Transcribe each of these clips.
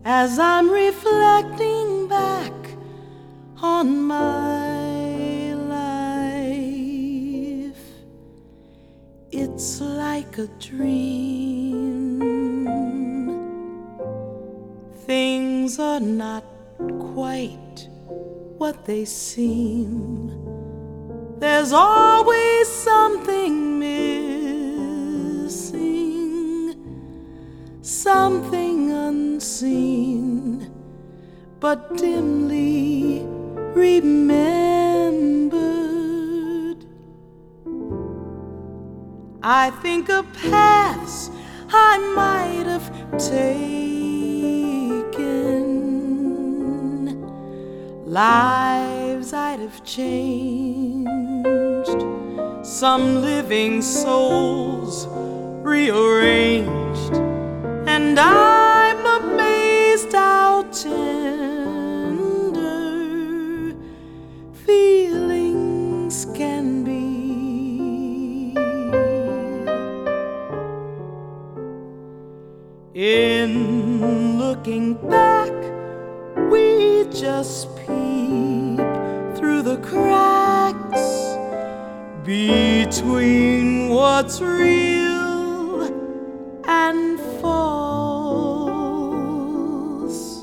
as I'm reflecting back on my life. It's like a dream. Things are not quite what they seem. There's always something missing, something unseen, but dimly remembered. I think of paths I might have taken, lives I'd have changed, some living souls rearranged, and I'm amazed how tender feelings can be. In looking back, we just peep through the cracks between what's real and false.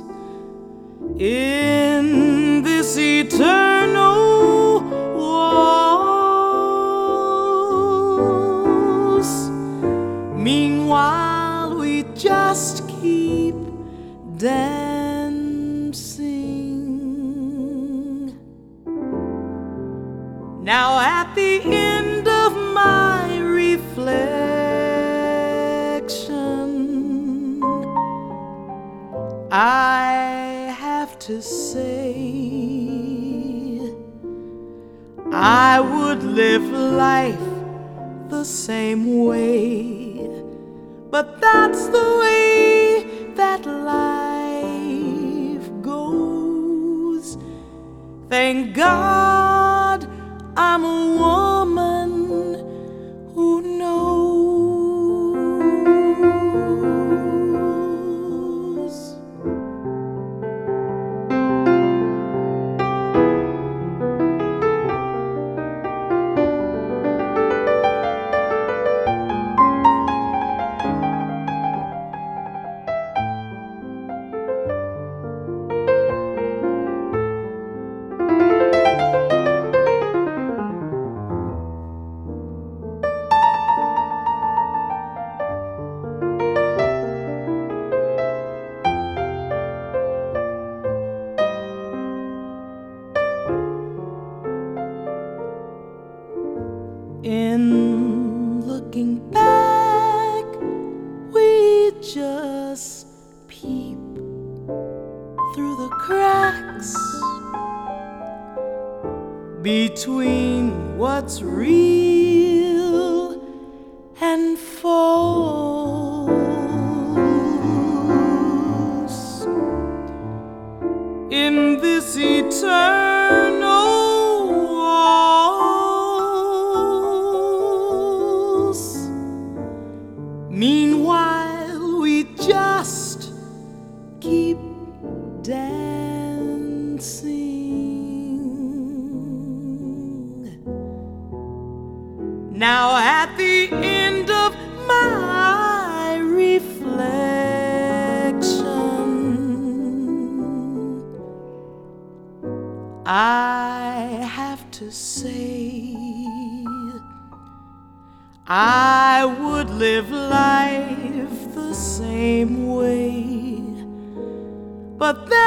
In this eternal waltz, meanwhile we just keep dancing. Now at the end of my reflection, I have to say I would live life the same way, but that's the way that life goes. Thank God I'm a woman who knows. In looking back, we just peep through the cracks between what's real and false. In this eternal waltz, meanwhile we just keep dancing. Now at the end of my reflection, I have to say I would live life the same way, but then